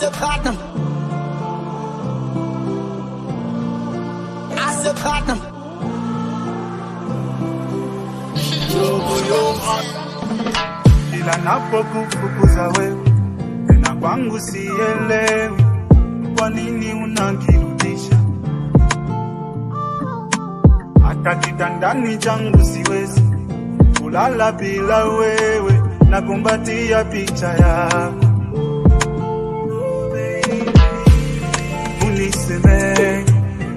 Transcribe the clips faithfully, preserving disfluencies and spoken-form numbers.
the platinum. I the platinum. Ila napokufukuza wewe, tena kwangu sielewi, kwa nini unakirudisha? Hata kitandani changu siwezi kulala bila wewe, nakumbatia picha yako. Uniseme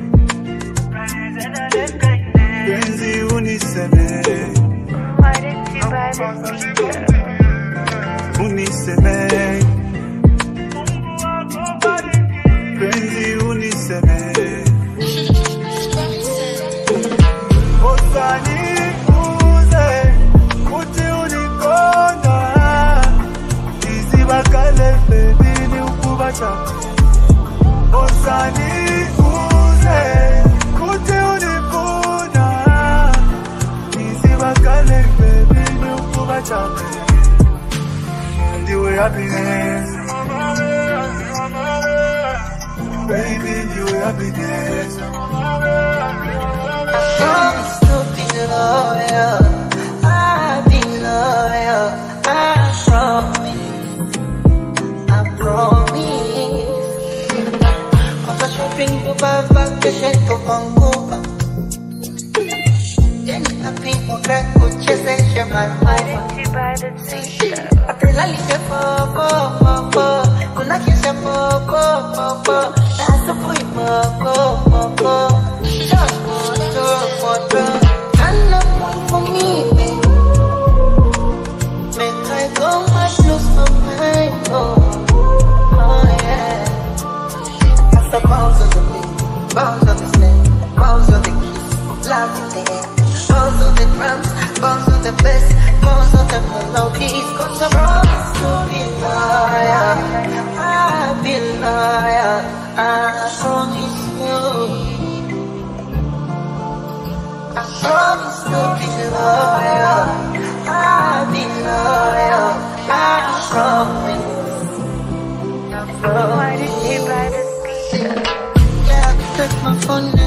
penzi, uniseme uniseme penzi, uniseme osani uze kuti unikonda izibakale bebini ukubacha. Osani uze kuti unikonda izibakale bebini ukubacha. Ndiwe happiness, baby, ndiwe happiness. Promise to be loyal, I'll be loyal, I promise, I promise. Cause I'm shopping to buy vacation to Vancouver. Then I think more glad to chase and my wife. I feel like it's a pop, pop, pop. Gonna kiss a pop, pop, pop. That's a boy, pop, pop, pop. Just for the and the one for me, baby. Make I go much lose my mind, oh, oh yeah. After bounce on the beat, bounce on the snare, bounce on the keys, love in the air, bounce on the drums, bounce on the bass, bounce on the melodies. Cause I promise to be loyal, I'll be loyal, I promise you. I promise to be loyal, I'll be loyal, I promise, I promise. Why did you buy this pizza? Yeah, take my phone now.